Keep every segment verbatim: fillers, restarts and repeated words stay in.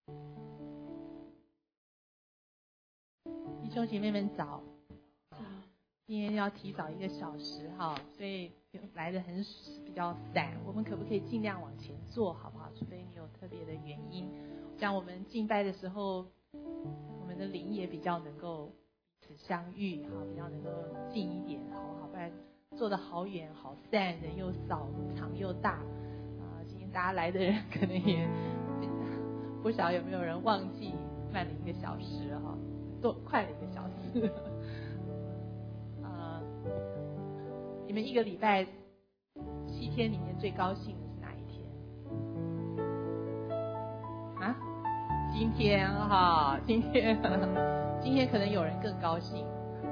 弟兄姐妹们早，今天要提早一个小时哈，所以来的很比较散，我们可不可以尽量往前坐好不好？除非你有特别的原因，像我们敬拜的时候，我们的灵也比较能够彼此相遇哈，比较能够近一点好不好？不然坐得好远好散，人又少，场又大啊！今天大家来的人可能也不晓得有没有人忘记慢了一个小时哈，多快了一个小时。呃，你们一个礼拜七天里面最高兴的是哪一天？啊？今天哈，今天今天可能有人更高兴。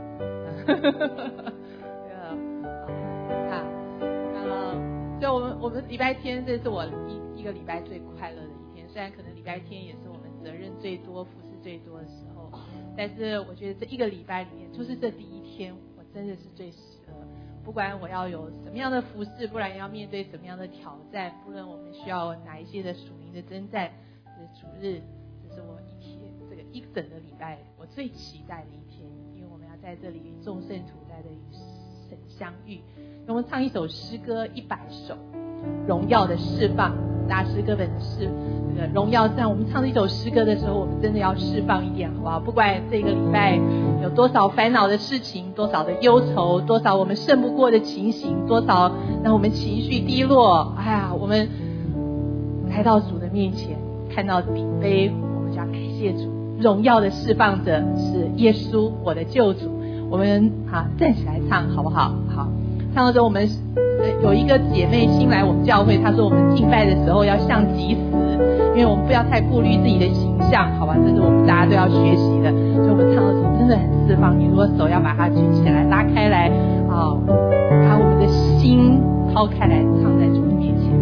啊，呃，所以我们我们礼拜天这是我一一个礼拜最快乐的一天，虽然可能礼拜天也是我们责任最多、服事最多的时候，但是我觉得这一个礼拜里面，就是这第一天，我真的是最适合。不管我要有什么样的服事，不然要面对什么样的挑战，不论我们需要哪一些的属灵的征战，这是主日，这是我一天这个一整个礼拜我最期待的一天，因为我们要在这里与众圣徒在这里神相遇。我们唱一首诗歌一百首，荣耀的释放，大诗歌本的是这个荣耀上，我们唱这首诗歌的时候，我们真的要释放一点好不好？不管这个礼拜有多少烦恼的事情，多少的忧愁，多少我们胜不过的情形，多少让我们情绪低落，哎呀，我们来到主的面前，看到底杯，我们就要感谢主。荣耀的释放者是耶稣，我的救主。我们啊站起来唱好不好？好，唱到这我们有一个姐妹新来我们教会，她说我们敬拜的时候要像祭司，因为我们不要太顾虑自己的形象，好吧？这是我们大家都要学习的。所以我们唱的时候真的很释放，你如果手要把它举起来、拉开来，啊，把我们的心掏开来，唱在主的面前。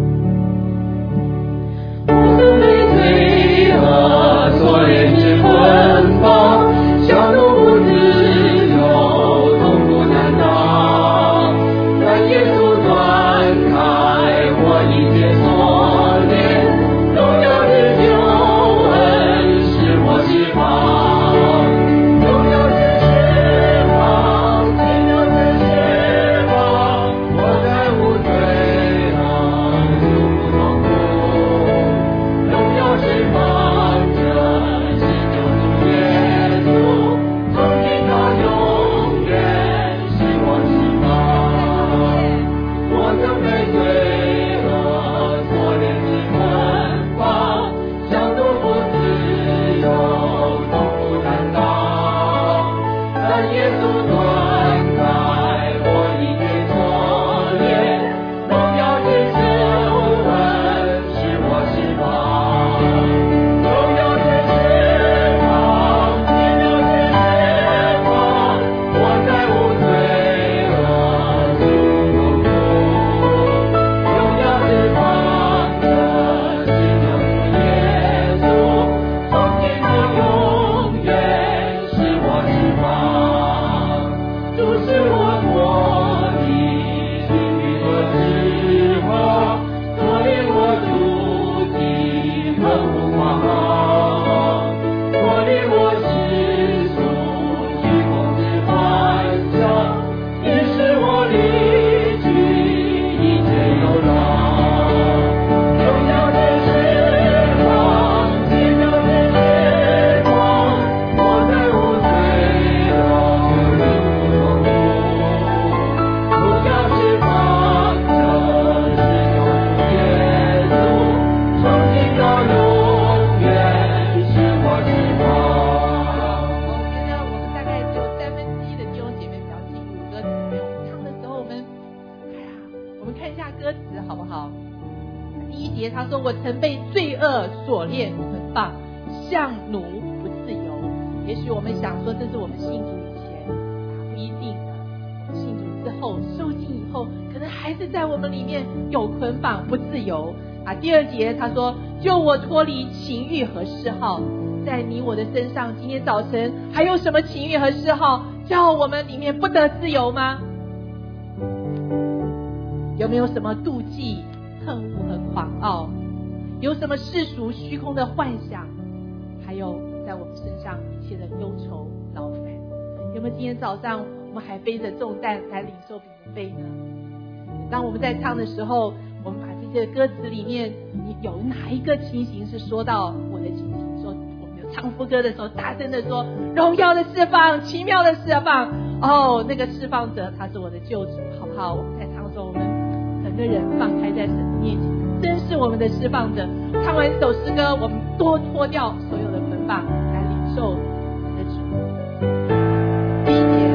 我为罪恶所连之捆绑，小路不自由，痛苦难当。但耶稣断开我一切锁链，荣耀的救恩使我释放，荣耀的释放，荣耀的释放，我再无罪恶，就不痛苦。荣耀释放者是救主耶稣，从今到永远是我释放。我曾被罪恶所连之捆绑，想度不自由，痛苦难当。但耶稣断开我一切锁链，荣耀之救恩使我释放。荣耀之释放，荣耀之释放，我再无罪恶，就不痛苦。荣耀之放者是救主耶稣，从今到永远是我释放。主是我脱离情欲和执惑，所以我主己恨不狂傲，脱离我世俗虚空之幻想，也使我离去一切忧劳。荣耀的释放，奇妙的释放，我再无罪恶，永不痛苦。荣耀释放者是救主耶稣，从今到永远是我释放。 我觉得我们大概只有三分之一的弟兄姐妹比较进入歌词里面。我们唱的时候，我们，哎呀，我们看一下歌词好不好？第一节他说：“我曾被罪恶锁链捆绑，像奴不自由。”也许我们想说，这是我们信主以前，啊，不一定的。我们信主之后，受尽以后，可能还是在我们里面有捆绑，不自由啊。第二节他说：“救我脱离情欲和嗜好。”在你我的身上，今天早晨还有什么情欲和嗜好叫我们里面不得自由吗？有没有什么妒忌、恨恶和狂傲？有什么世俗虚空的幻想？ 还有在我们身上一切的忧愁劳烦。有没有今天早上我们还背着重担来领受饼的背呢？当我们在唱的时候，我们把这些歌词里面，你有哪一个情形是说到我的情形？说我们有唱副歌的时候，大声的说荣耀的释放，奇妙的释放。哦，那个释放者他是我的救主，好不好？我们在唱的时候，我们整个人放开在神的面前，真是我们的释放者。唱完这首诗歌，我们多脱掉所有的捆绑，来领受我们的主。第一节，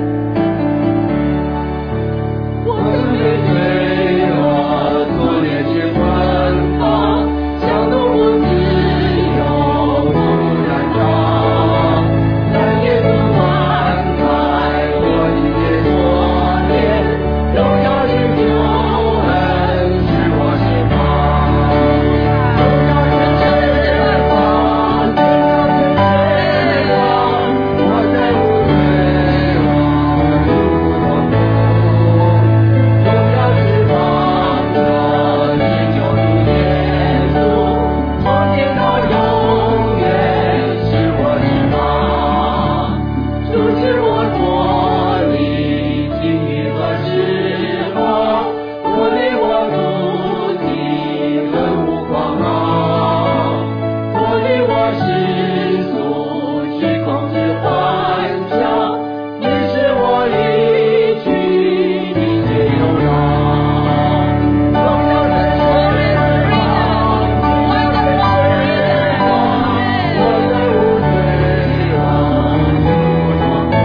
我我的罪恶所列去捆绑，向度不自由，不难当。但耶稣断开我一切锁链，荣耀是救恩，使我释放。荣耀是释放，荣耀是释放，我在无罪恶永不动摇。荣耀释放着是救主耶稣，从今到永远是我释放。主是我脱离禁欲和释放，脱离我主的恨恶狂傲，脱离我世俗去控制幻想，你是我离去一切忧伤。荣耀是释放，荣耀是释放，我在无罪恶永不动摇。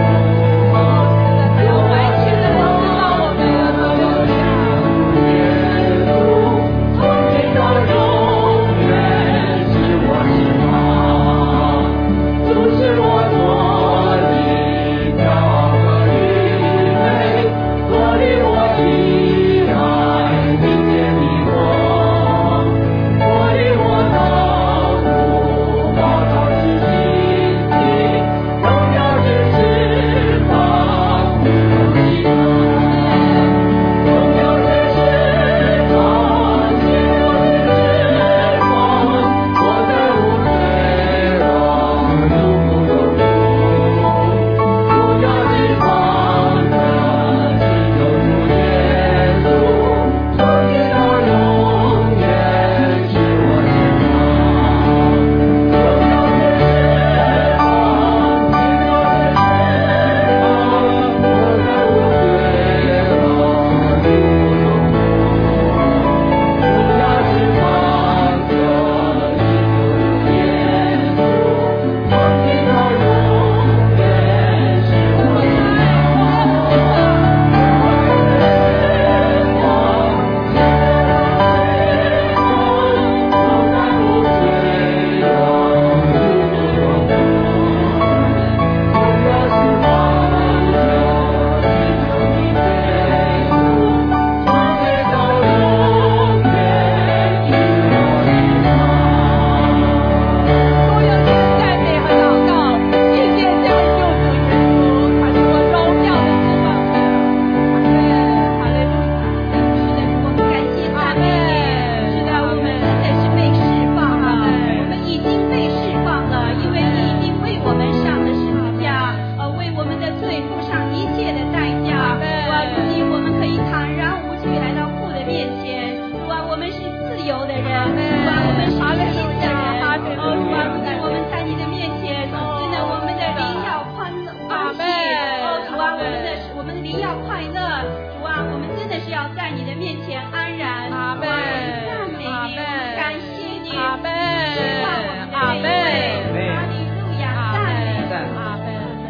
完全的释放我们的耶稣，从今到永远是我释放。主是我脱离骄傲和愚昧，脱离我喜爱明天的光，脱离我道路高潮之心情，荣耀之释放，我喜乐。荣耀是释放，喜乐是释放，我在无罪恶永不动摇。荣耀释放着是救主耶稣，从今到永远是我释放。荣耀是释放，喜乐是释放，我在无罪恶永不动摇。荣耀释放着是救主耶稣，从今到永远是我释所有的赞美和祷告，谢谢这位救主耶稣，他是我荣耀的释放者。阿门，哈利路亚。 是的，我们感谢赞美你。是的，我们真的是被释放了，我们已经被释放了，因为你已经为我们上了十字架，呃，为我们的罪付上一切的代价。主啊，如今我们可以坦然无惧来到父的面前。主啊，我们是自由的人，主啊，我们是新的人。哦，主啊，如今我们在你的面前，真的我们的灵要欢乐欢喜。哦，主啊，我们的我们的灵要快乐。主啊，我们真的是要在你的面前安然。 阿门赞美你，感谢你， 阿门释放我们的内罪。哈利路亚，赞美。 阿门。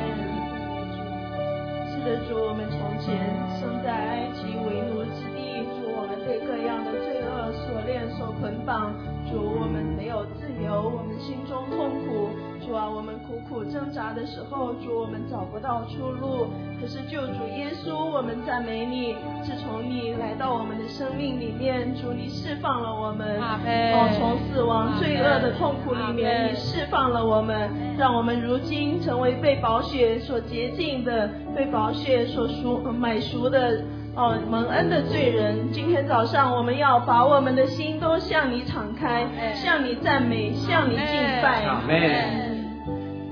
是的，主，我们从前生在埃及为奴之地，主，我们被各样的罪恶所链所捆绑，主，我们没有自由，我们心中痛苦，主啊，我们苦苦挣扎的时候，主，我们找不到出路。可是救主耶稣，我们赞美你，自从你来到我们的生命里面，主，你释放了我们， 阿门。 哦，从死亡罪恶的痛苦里面，你释放了我们，让我们如今成为被宝血所洁净的，被宝血所赎买赎的。哦，蒙恩的罪人，今天早上我们要把我们的心都向你敞开，向你赞美，向你敬拜。 阿门。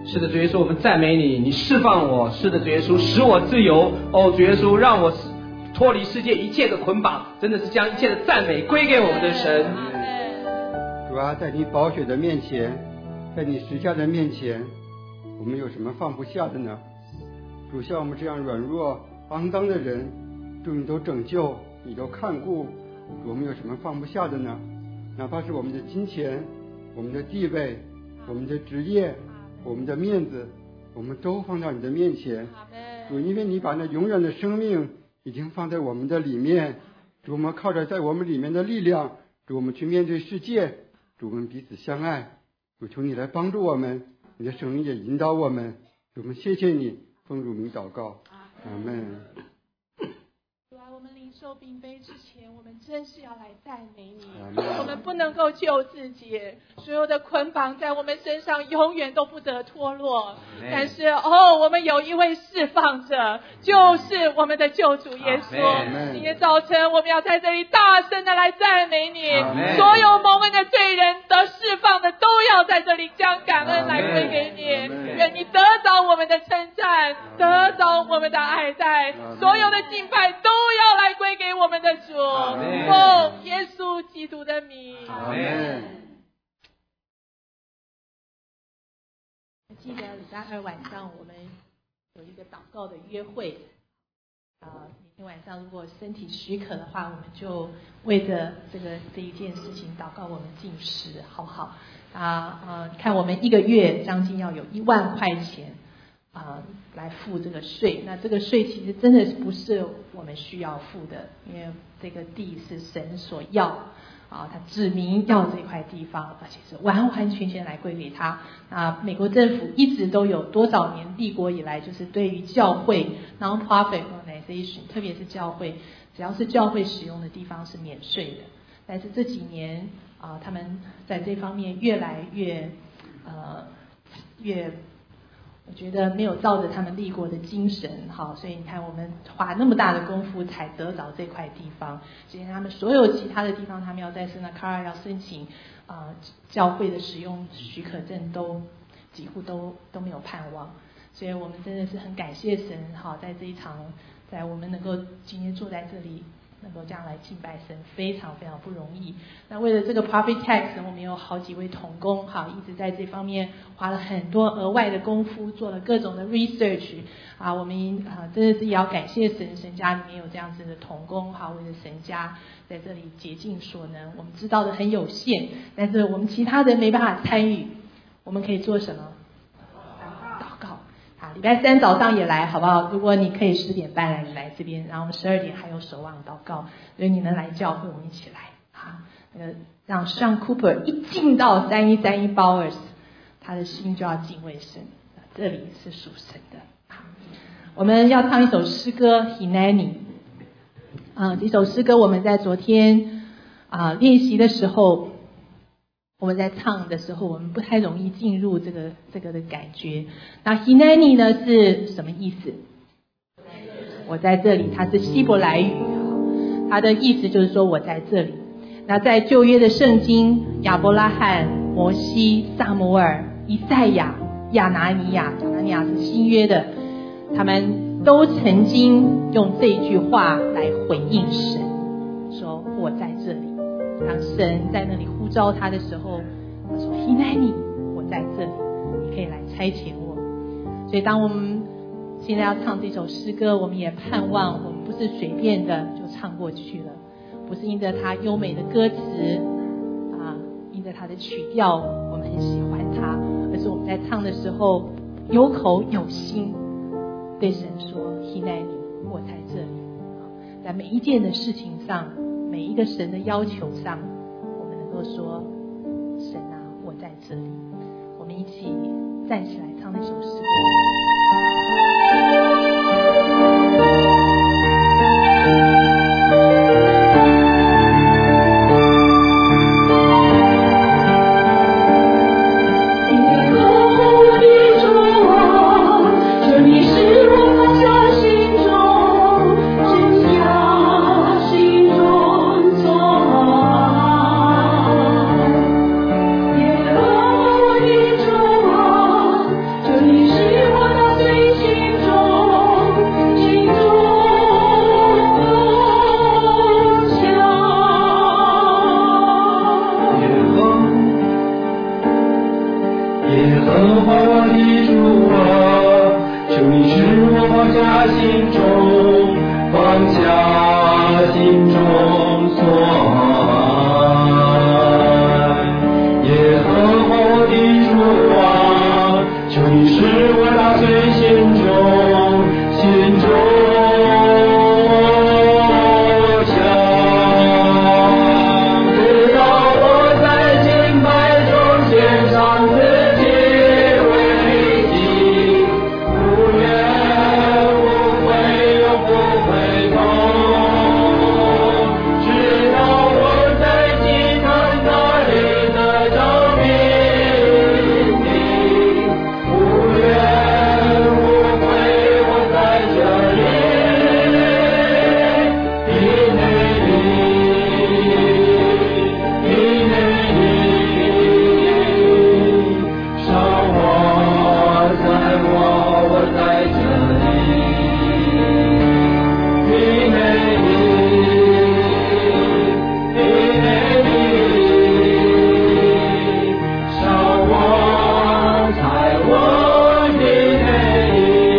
是的，主耶稣，我们赞美你，你释放我，是的，主耶稣，使我自由。哦，主耶稣，让我脱离世界一切的捆绑，真的是将一切的赞美归给我们的神。 主啊，在你宝血的面前，在你十架的面前，我们有什么放不下的呢？主，像我们这样软弱肮脏的人，主你都拯救，你都看顾，我们有什么放不下的呢？哪怕是我们的金钱、我们的地位、我们的职业、我们的面子，我们都放到你的面前。主，因为你把那永远的生命已经放在我们的里面，主，我们靠着在我们里面的力量，主，我们去面对世界，主，我们彼此相爱。主，求你来帮助我们，你的圣灵也引导我们。主，我们谢谢你，奉主名祷告，阿门。 主啊，我们领受饼杯之前，我们真是要来赞美你。我们不能够救自己，所有的捆绑在我们身上永远都不得脱落。但是哦，我们有一位释放者，就是我们的救主耶稣。今天早晨我们要在这里大声的来赞美你，所有蒙恩的罪人得释放的都要在这里将感恩来归给你。愿你得着我们的称赞，得着我们的爱戴，所有的敬拜都要来归给我们的主，奉耶稣基督的名。 阿门。 记得礼拜二晚上我们有一个祷告的约会，呃，每天晚上如果身体许可的话，我们就为着这个这一件事情祷告，我们进食，好不好？啊呃，看我们一个月将近要有一万块钱。啊、呃，来付这个税，那这个税其实真的不是我们需要付的，因为这个地是神所要啊，他指明要这块地方，而且是完完全全来归给他。啊，美国政府一直都有多少年立国以来，就是对于教会 non-profit organization， 特别是教会，只要是教会使用的地方是免税的。但是这几年啊，他们在这方面越来越呃越。我觉得没有照着他们立国的精神，好，所以你看我们花那么大的功夫才得着这块地方，所以他们所有其他的地方，他们要在圣纳卡尔要申请啊、呃、教会的使用许可证，都几乎都都没有盼望，所以我们真的是很感谢神，好，在这一场，在我们能够今天坐在这里。能够这样来敬拜神，非常非常不容易。那为了这个 Prophet Tax， 我们有好几位同工，哈，一直在这方面花了很多额外的功夫，做了各种的 research， 啊，我们啊真的是也要感谢神，神家里面有这样子的同工，哈，为了神家在这里竭尽所能。我们知道的很有限，但是我们其他人没办法参与，我们可以做什么？礼拜三早上也来好不好？如果你可以十点半来，你来这边，然后我们十二点还有守望祷告，所以你们来教会，我们一起来哈。那个让Sean Cooper一进到三一三一 Bowers， 他的心就要敬畏神，这里是属神的。我们要唱一首诗歌 Hineni， 啊，这首诗歌我们在昨天啊练习的时候。我们在唱的时候，我们不太容易进入这个这个的感觉。那 Hineni 呢是什么意思？我在这里，它是希伯来语，它的意思就是说我在这里。那在旧约的圣经，亚伯拉罕、摩西、撒母耳、以赛亚、亚拿尼亚，亚拿尼亚是新约的，他们都曾经用这一句话来回应神，说我在这里。当神在那里呼召他的时候，他说 Hineni， 我在这里，你可以来差遣我。所以当我们现在要唱这首诗歌，我们也盼望我们不是随便的就唱过去了，不是因着它优美的歌词啊，因着它的曲调我们很喜欢它，而是我们在唱的时候有口有心对神说 Hineni， 我在这里。在每一件的事情上，每一个神的要求上，我们能够说神啊，我在这里。我们一起站起来唱那首诗歌。 这和华我的主啊，求你使我放下心中，放下心中所爱。耶和华我的主啊，求你使我打碎心中心中墙，直到我在敬拜中献上自己为祭，无怨无悔永不回头，直到我在祭坛那里得着命令，无怨无悔我在这里的内里，的内里，伤我在我我在这里的内里，的内里，伤我在我的内里，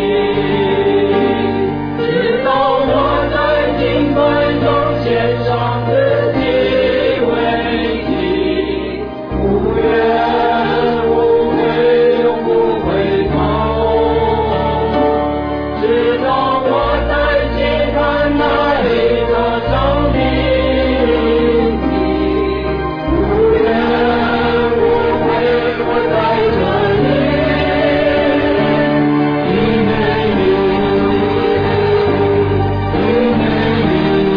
直到我在敬拜中献上自己为祭，无怨无悔永不回头，直到我在祭坛那里得着命令，无怨无悔我在这里的内里，的内里，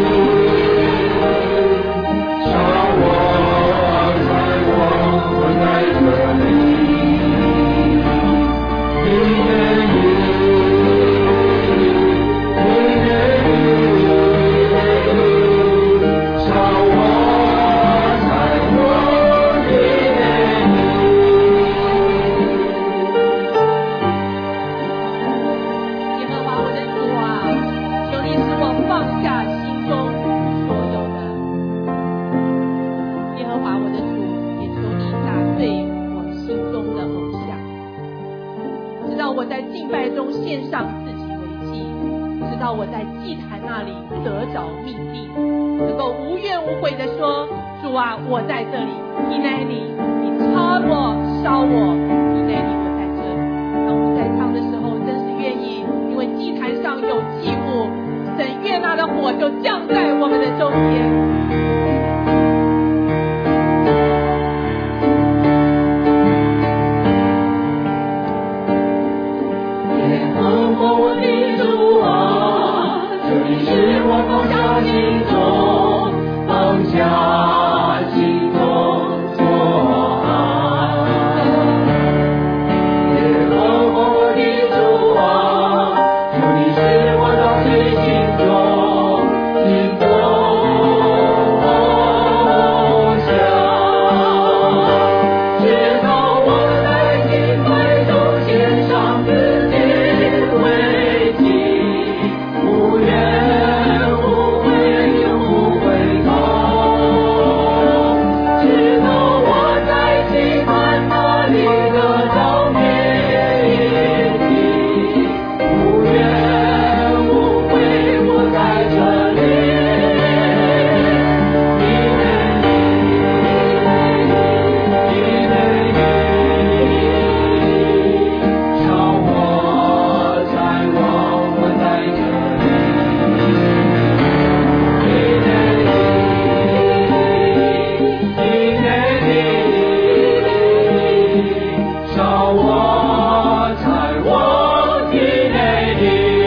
伤我在我我在这里的内里，的内里，伤我在我的内里。 耶和华我的主啊，求你使我放下心中所有的。耶和华我的主，也求你打碎我心中的偶像，直到我在敬拜中献上自己为祭，直到我在祭坛那里得着命令，能够无怨无悔的说：主啊，我在这里，你那里，你擦我烧我，你那里我在这里。当我们在唱的时候，真是愿意，因为祭坛上有祭物，神悦纳的火就降在我们的中间。 耶和华我的主啊，求你使我放下心中，放下心中所爱。耶和华我的主啊，求你使我打碎心中心中想，直到我在敬拜中献上自己为祭，无怨无悔永不回头，直到我在祭坛那里得着命令，无怨无悔我在这里的内里，的内里，伤我在我我在这里的内里，的内里，伤我在我的内里，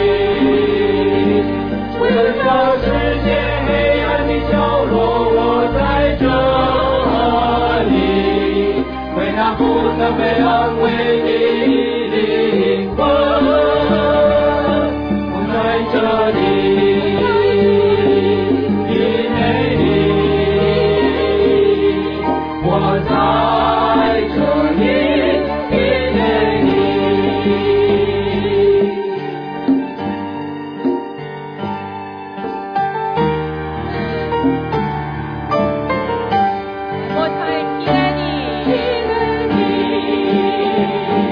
为了这世界黑暗的角落，我在这里，为那不曾被安慰的灵魂，我在这里的内里，我在这里的内里。 我在依赖你，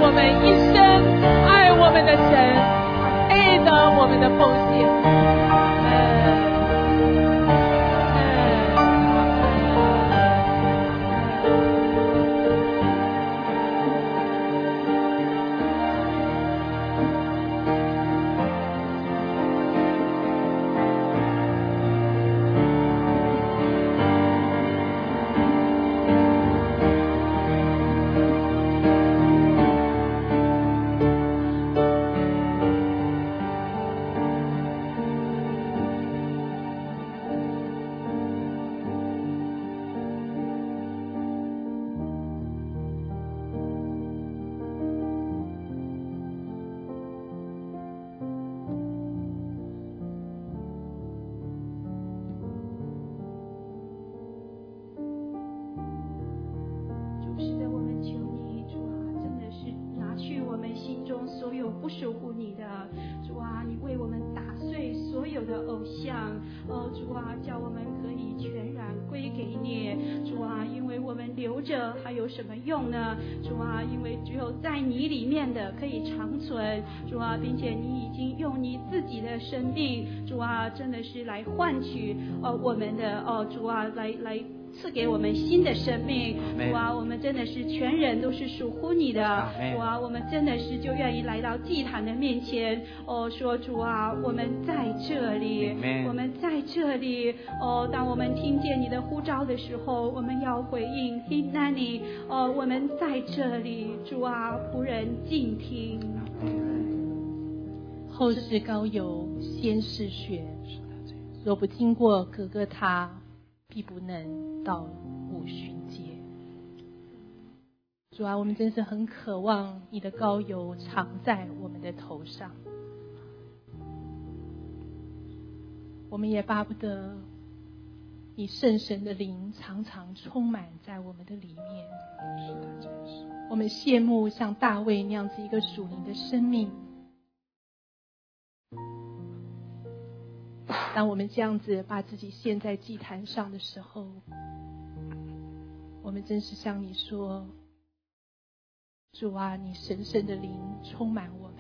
我们一生爱我们的神，配得我们的奉献。 还有什么用呢？主啊，因为只有在你里面的可以长存，主啊，并且你已经用你自己的生命，主啊，真的是来换取呃我们的哦，主啊，来来赐给我们新的生命。主啊，我们真的是全人都是属乎你的。主啊，我们真的是就愿意来到祭坛的面前，哦，说主啊，我们在这里，我们在这里。哦，当我们听见你的呼召的时候，我们要回应。那你，哦，我们在这里，主啊，仆人静听。 后世高有，先是血，若不经过哥哥他，必不能到五旬节。主啊，我们真是很渴望你的膏油常在我们的头上，我们也巴不得你圣神的灵常常充满在我们的里面。我们羡慕像大卫那样子一个属灵的生命。当我们这样子把自己献在祭坛上的时候，我们真是向你说，主啊，你神圣的灵充满我们，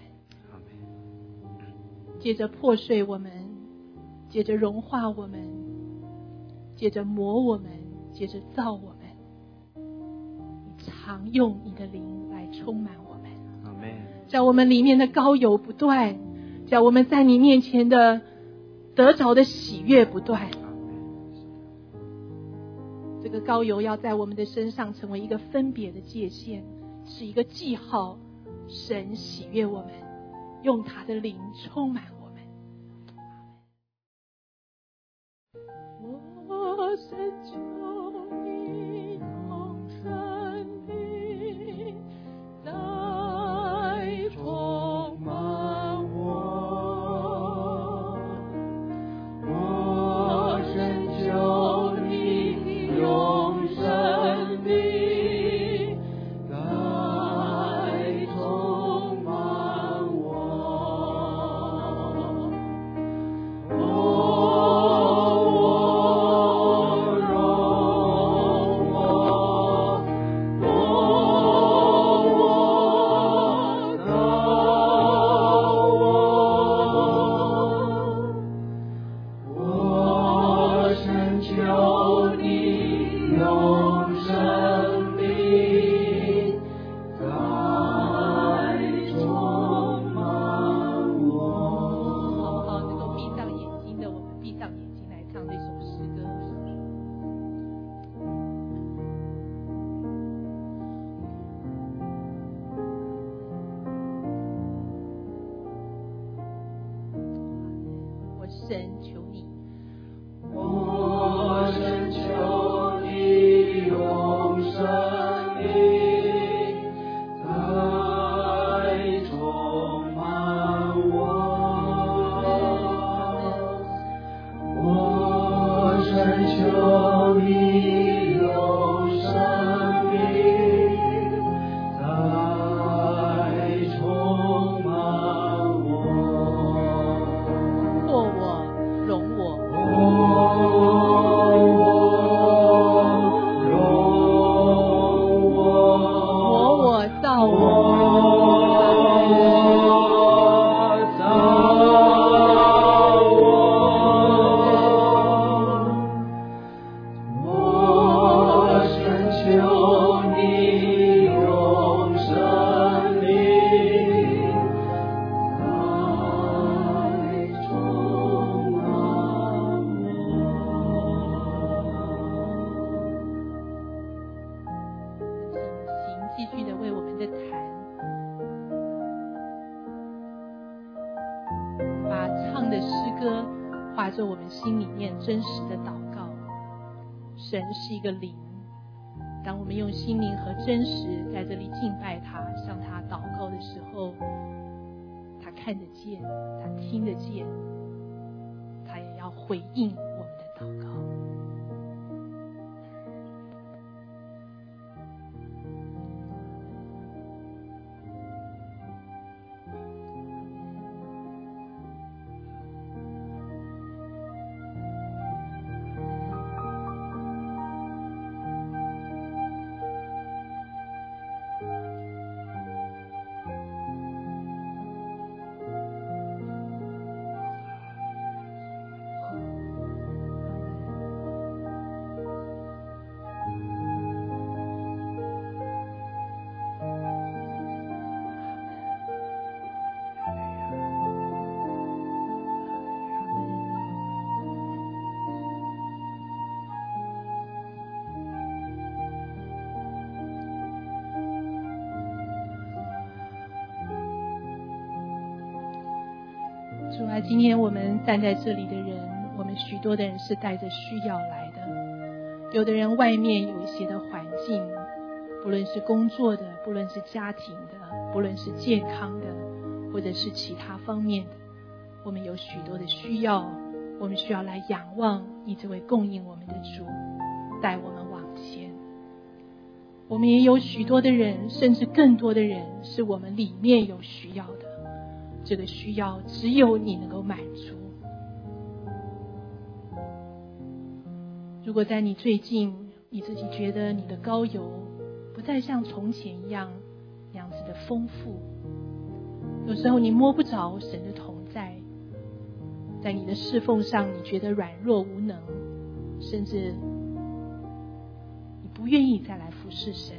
接着破碎我们，接着融化我们，接着磨我们，接着造我们，你常用你的灵来充满我们，叫我们里面的膏油不断，叫我们在你面前的得着的喜悦不断。这个膏油要在我们的身上成为一个分别的界限，是一个记号，神喜悦我们，用他的灵充满我们。我深求你用生命再充满我， 我深求你用生命再充满我，哦，我容我，哦，我造我，我深求你用生命再充满我。 好不好？能够闭上眼睛的，我们闭上眼睛来唱这首诗歌。我神求你， 我深求你用生命再充满我，我深求你用生命再充满我。 破我，容我， 达着我们心里面真实的祷告。神是一个灵，当我们用心灵和真实在这里敬拜他，向他祷告的时候，他看得见，他听得见，他也要回应我们的祷告。主啊，今天我们站在这里的人，我们许多的人是带着需要来的。有的人外面有一些的环境，不论是工作的，不论是家庭的，不论是健康的，或者是其他方面的，我们有许多的需要，我们需要来仰望你这位供应我们的主，带我们往前。我们也有许多的人，甚至更多的人是我们里面有需要的，这个需要只有你能够满足。如果在你最近你自己觉得你的膏油不再像从前一样那样子的丰富，有时候你摸不着神的同在，在你的侍奉上你觉得软弱无能，甚至你不愿意再来服侍神，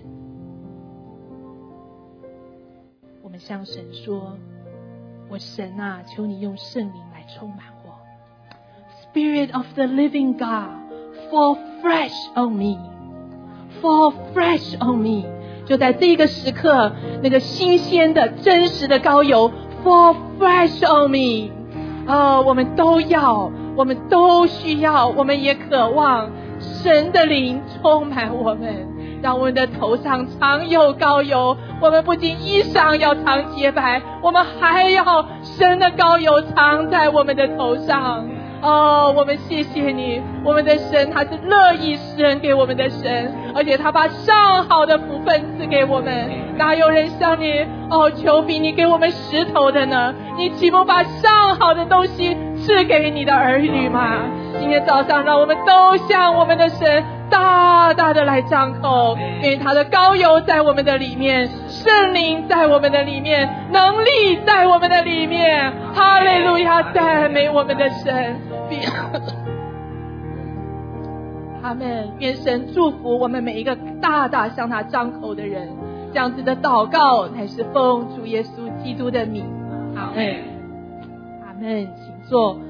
我们向神说，我神啊，求你用圣灵来充满我。 Spirit of the living God, fall fresh on me, fall fresh on me。 就在这个时刻，那个新鲜的真实的膏油 fall fresh on me。 哦，我们都要，我们都需要，我们也渴望神的灵充满我们，让我们的头上常有膏油。我们不仅衣裳要常洁白，我们还要神的膏油常在我们的头上。哦，我们谢谢你，我们的神他是乐意施恩给我们的神，而且他把上好的福分赐给我们。哪有人像你哦，求比你给我们石头的呢？你岂不把上好的东西赐给你的儿女吗？今天早上让我们都向我们的神大大的来张口，因为他的膏油在我们的里面，圣灵在我们的里面，能力在我们的里面。哈利路亚，赞美我们的神。阿们。愿神祝福我们每一个大大向他张口的人，这样子的祷告乃是奉主耶稣基督的名。阿们，阿们，请坐。